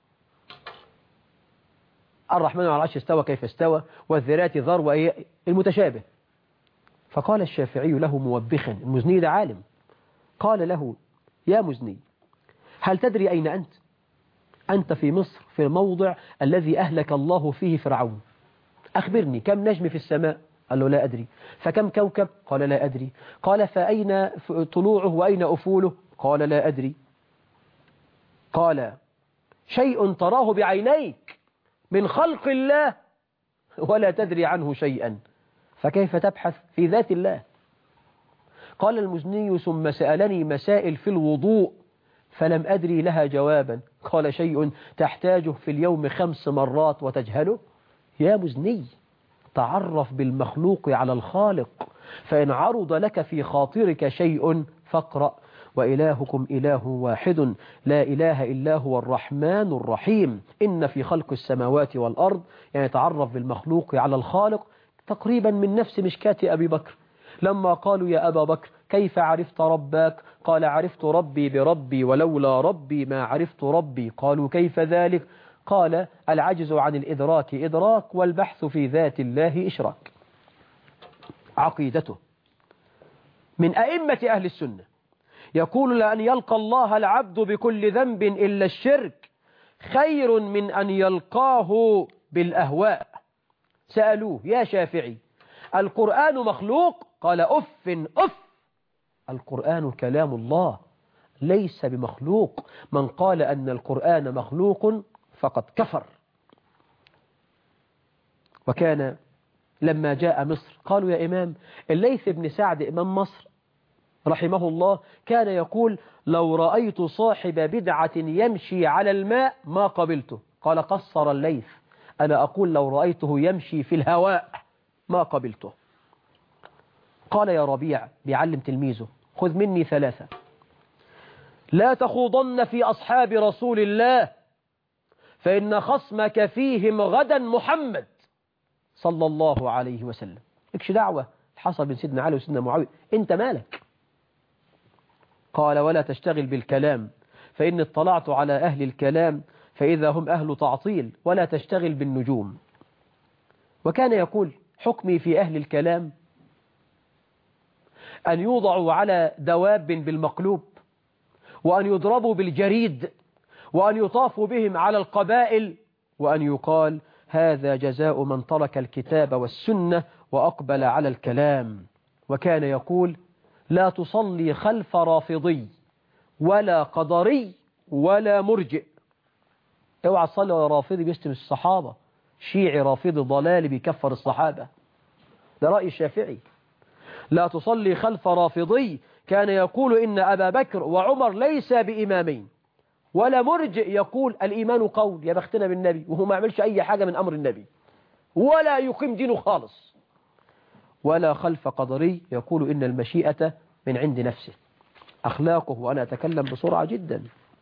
الرحمن على العرش استوى كيف استوى والذرات ذروة المتشابه. فقال الشافعي له موبخا، المزني ده عالم، قال له يا مزني هل تدري أين أنت؟ أنت في مصر في الموضع الذي أهلك الله فيه فرعون، أخبرني كم نجم في السماء؟ قال له لا أدري. فكم كوكب؟ قال لا أدري. قال فأين طلوعه وأين أفوله؟ قال لا أدري. قال شيء تراه بعينيك من خلق الله ولا تدري عنه شيئا، فكيف تبحث في ذات الله؟ قال المزني ثم سألني مسائل في الوضوء فلم أدري لها جوابا. قال شيء تحتاجه في اليوم خمس مرات وتجهله؟ يا مزني تعرف بالمخلوق على الخالق، فإن عرض لك في خاطرك شيء فاقرأ وإلهكم إله واحد لا إله إلا هو الرحمن الرحيم إن في خلق السماوات والأرض. يعني تعرف بالمخلوق على الخالق تقريبا من نفس مشكاة أبي بكر لما قالوا يا أبا بكر كيف عرفت ربك؟ قال عرفت ربي بربي ولولا ربي ما عرفت ربي. قالوا كيف ذلك؟ قال العجز عن الإدراك إدراك والبحث في ذات الله إشراك. عقيدته من أئمة أهل السنة يقول لأن يلقى الله العبد بكل ذنب إلا الشرك خير من أن يلقاه بالأهواء. سألوه يا شافعي القرآن مخلوق؟ قال أف أف، القرآن كلام الله ليس بمخلوق، من قال أن القرآن مخلوق فقد كفر. وكان لما جاء مصر قالوا يا إمام الليث بن سعد إمام مصر رحمه الله كان يقول لو رأيت صاحب بدعة يمشي على الماء ما قبلته. قال قصر الليث أنا أقول لو رأيته يمشي في الهواء ما قبلته. قال يا ربيع بيعلم تلميذه خذ مني ثلاثة، لا تخوضن في أصحاب رسول الله فإن خصمك فيهم غدا محمد صلى الله عليه وسلم. إكش دعوة حصل بين سيدنا علي وسيدنا معاوية، أنت مالك؟ قال ولا تشتغل بالكلام فإن اطلعت على أهل الكلام فإذا هم أهل تعطيل، ولا تشتغل بالنجوم. وكان يقول حكمي في أهل الكلام أن يوضعوا على دواب بالمقلوب وأن يضربوا بالجريد وأن يطافوا بهم على القبائل وأن يقال هذا جزاء من ترك الكتاب والسنة وأقبل على الكلام. وكان يقول لا تصلي خلف رافضي ولا قدري ولا مرجئ. اوعى تصلي ولا رافضي بيشتم الصحابة، شيعي رافضي ضلالي بيكفر الصحابة، ده رأي الشافعي. لا تصلي خلف رافضي كان يقول إن أبا بكر وعمر ليس بإمامين، ولا مرجئ يقول الإيمان قول يا بختنا بالنبي وهو ما عملش أي حاجة من أمر النبي ولا يقيم دينه خالص، ولا خلف قدري يقول إن المشيئة من عند نفسه. أخلاقه، وأنا أتكلم بسرعة جدا،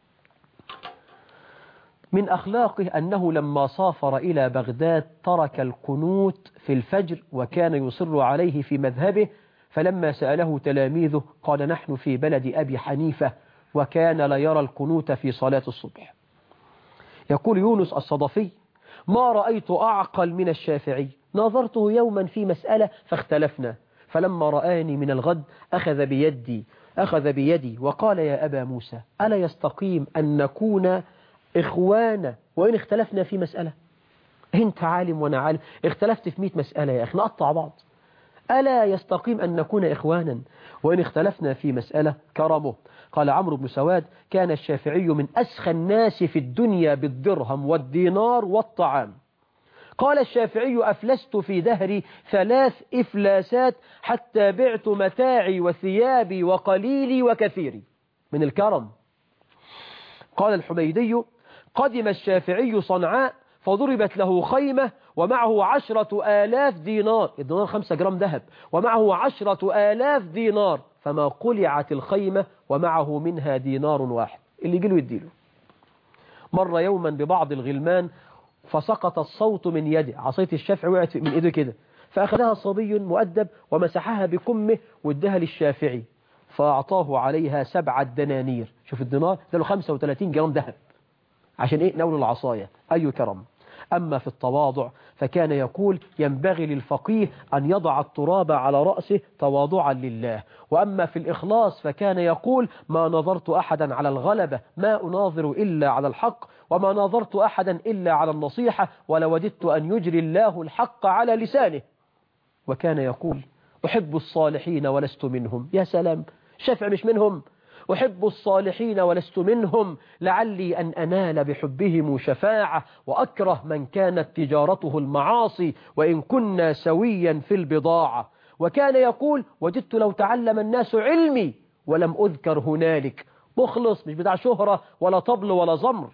من أخلاقه أنه لما سافر إلى بغداد ترك القنوت في الفجر وكان يصر عليه في مذهبه، فلما سأله تلاميذه قال نحن في بلد أبي حنيفة وكان لا يرى القنوت في صلاة الصبح. يقول يونس الصدفي ما رأيت أعقل من الشافعي، ناظرته يوما في مسألة فاختلفنا، فلما رآني من الغد أخذ بيدي أخذ بيدي وقال يا أبا موسى ألا يستقيم أن نكون إخوانا وإن اختلفنا في مسألة؟ أنت عالم وأنا عالم، اختلفت في مئة مسألة يا أخي نقطع بعض. ألا يستقيم أن نكون إخوانا وإن اختلفنا في مسألة؟ كرمه. قال عمرو بن سواد كان الشافعي من أسخى الناس في الدنيا بالدرهم والدينار والطعام. قال الشافعي أفلست في دهري ثلاث إفلاسات حتى بعت متاعي وثيابي وقليلي وكثيري من الكرم. قال الحميدي قدم الشافعي صنعاء فضربت له خيمة ومعه عشرة آلاف دينار، الدينار خمسة جرام ذهب، ومعه عشرة آلاف دينار، فما قلعت الخيمة ومعه منها دينار واحد، اللي يجيله يديله. مر يوما ببعض الغلمان فسقط الصوت من يده، عصاية الشافعي وقعت من ايده كده، فأخذها صبي مؤدب ومسحها بكمه وادها للشافعي فأعطاه عليها سبعة دنانير. شوف الدينار ده له خمسة وثلاثين جرام ذهب، عشان ايه؟ نول العصاية. أي كرم. أما في التواضع فكان يقول ينبغي للفقيه أن يضع التراب على رأسه تواضعا لله. وأما في الإخلاص فكان يقول ما نظرت أحدا على الغلبة، ما أناظر إلا على الحق، وما ناظرت أحدا إلا على النصيحة، ولوددت أن يجري الله الحق على لسانه. وكان يقول أحب الصالحين ولست منهم. يا سلام، الشافعي مش منهم. أحب الصالحين ولست منهم لعلي أن أنال بحبهم شفاعة، وأكره من كانت تجارته المعاصي وإن كنا سويا في البضاعة. وكان يقول وددت لو تعلم الناس علمي ولم أذكر هنالك. مخلص، مش بتاع شهرة ولا طبل ولا زمر.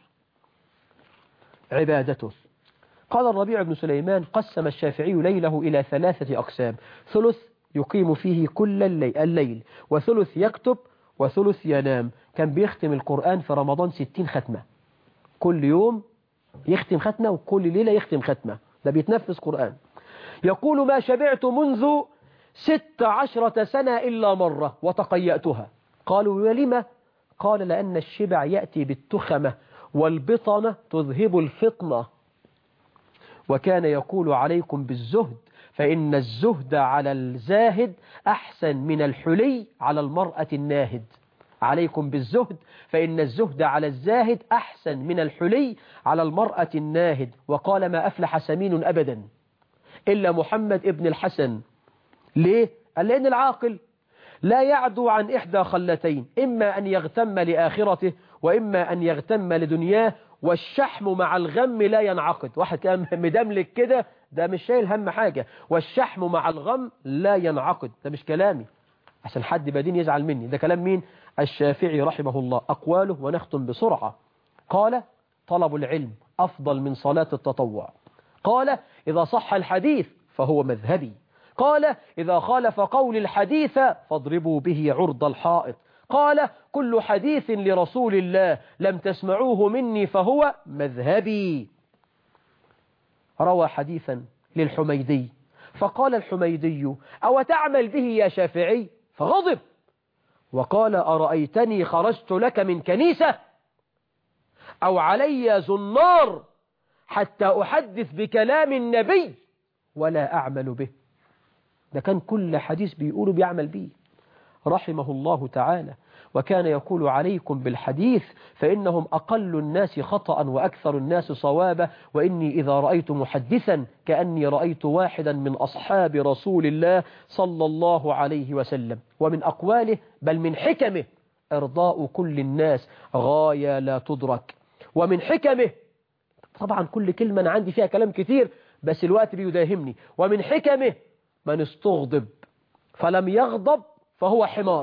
عبادته. قال الربيع بن سليمان قسم الشافعي ليله إلى ثلاثة أقسام: ثلث يقيم فيه كل الليل، وثلث يكتب، وثلث ينام. كان بيختم القرآن في رمضان ستين ختمة، كل يوم يختم ختمة وكل ليلة يختم ختمة، ده بيتنفس قرآن. يقول ما شبعت منذ ست عشرة سنة إلا مرة وتقيأتها. قالوا ولما؟ قال لأن الشبع يأتي بالتخمة والبطنة تذهب الفطنة. وكان يقول عليكم بالزهد فإن الزهد على الزاهد أحسن من الحلي على المرأة الناهد. عليكم بالزهد فإن الزهد على الزاهد أحسن من الحلي على المرأة الناهد. وقال ما أفلح سمين أبدا إلا محمد ابن الحسن. ليه؟ قال لأن العاقل لا يعدو عن إحدى خلتين، إما أن يغتم لآخرته وإما أن يغتم لدنياه، والشحم مع الغم لا ينعقد. واحد كان مدملك كده ده مش شايل هم حاجة، والشحم مع الغم لا ينعقد. ده مش كلامي عشان حد بدين يزعل مني، ده كلام مين؟ الشافعي رحمه الله. أقواله ونختم بسرعة. قال طلب العلم أفضل من صلاة التطوع. قال إذا صح الحديث فهو مذهبي. قال إذا خالف قول الحديث فاضربوا به عرض الحائط. قال كل حديث لرسول الله لم تسمعوه مني فهو مذهبي. روى حديثا للحميدي فقال الحميدي أو تعمل به يا شافعي؟ فغضب وقال أرأيتني خرجت لك من كنيسة أو علي زنار حتى أحدث بكلام النبي ولا أعمل به. ده كان كل حديث بيقوله بيعمل به رحمه الله تعالى. وكان يقول عليكم بالحديث فإنهم أقل الناس خطأ وأكثر الناس صوابا، وإني إذا رأيت محدثا كأني رأيت واحدا من أصحاب رسول الله صلى الله عليه وسلم. ومن أقواله بل من حكمه إرضاء كل الناس غاية لا تدرك. ومن حكمه، طبعا كل كلمة أنا عندي فيها كلام كتير بس الوقت بيداهمني. ومن حكمه من استغضب فلم يغضب فهو حمار،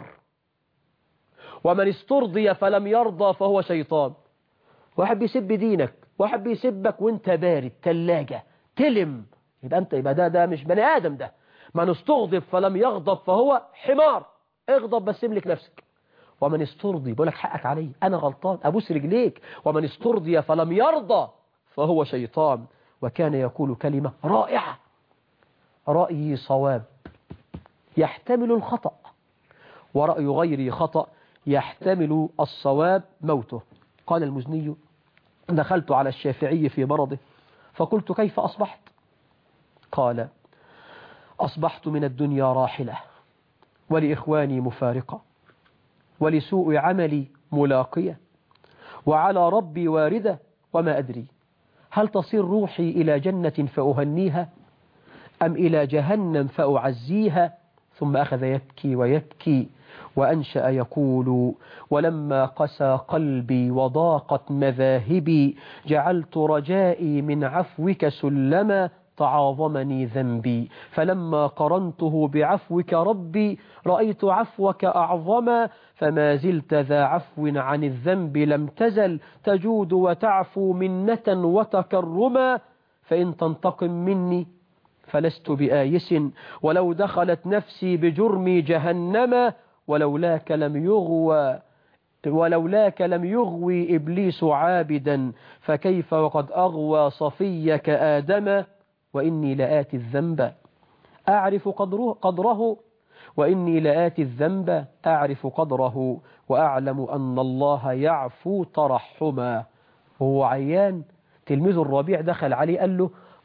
ومن استرضي فلم يرضى فهو شيطان. واحد بيسب دينك، واحد بيسبك وانت بارد تلاجة تلم، يبقى انت يبقى ده ده مش بني آدم. ده من استغضب فلم يغضب فهو حمار. اغضب بس املك نفسك. ومن استرضي بقول لك حقك علي انا غلطان ابوس رجليك. ومن استرضي فلم يرضى فهو شيطان. وكان يقول كلمة رائعة: رأيي صواب يحتمل الخطأ، ورأي غيري خطأ يحتمل الصواب موته. قال المزني دخلت على الشافعي في مرضه فقلت كيف أصبحت؟ قال أصبحت من الدنيا راحلة، ولإخواني مفارقة، ولسوء عملي ملاقية، وعلى ربي واردة، وما أدري هل تصير روحي إلى جنة فأهنيها أم إلى جهنم فأعزيها. ثم أخذ يبكي ويبكي وأنشأ يقول ولما قسى قلبي وضاقت مذاهبي جعلت رجائي من عفوك سلما تعاظمني ذنبي، فلما قرنته بعفوك ربي رأيت عفوك أعظما، فما زلت ذا عفو عن الذنب لم تزل تجود وتعفو منة وتكرما، فإن تنتقم مني فلست بآيس ولو دخلت نفسي بجرمي جهنما، ولولاك لم يغوى ولولاك لم يغوي إبليس عابدا، فكيف وقد أغوى صفيك آدما، وإني لآتي الذنب أعرف قدره, قدره وإني لآتي الذنب أعرف قدره وأعلم أن الله يعفو ترحما. وهو عيان تلميذ الربيع دخل عليه قال له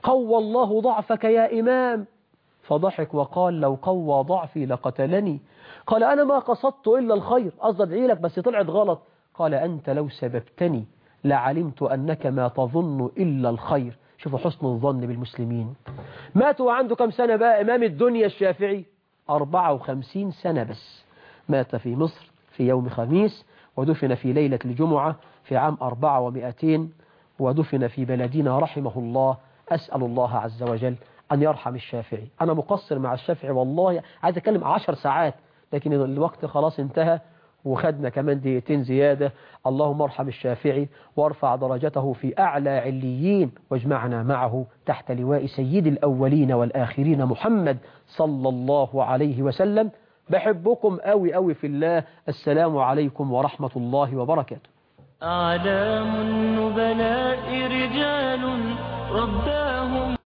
قوى الله ضعفك يا إمام. فضحك وقال لو قوى ضعفي لقتلني. قال أنا ما قصدت إلا الخير، قصد أدعي لك بس طلعت غلط. قال أنت لو سببتني لعلمت أنك ما تظن إلا الخير. شوفوا حسن الظن بالمسلمين. ماتوا وعنده كم سنة بقى إمام الدنيا الشافعي؟ أربعة وخمسين سنة بس. مات في مصر في يوم خميس، ودفن في ليلة الجمعة في عام أربعة ومئتين، ودفن في بلدنا رحمه الله. أسأل الله عز وجل أن يرحم الشافعي. أنا مقصر مع الشافعي والله، عايز أتكلم عشر ساعات لكن الوقت خلاص انتهى، وخدنا كمان دقيقتين زيادة. اللهم ارحم الشافعي وارفع درجته في أعلى عليين، واجمعنا معه تحت لواء سيد الأولين والآخرين محمد صلى الله عليه وسلم. بحبكم أوي أوي في الله. السلام عليكم ورحمة الله وبركاته.
أعلام النبلاء رجال رباهم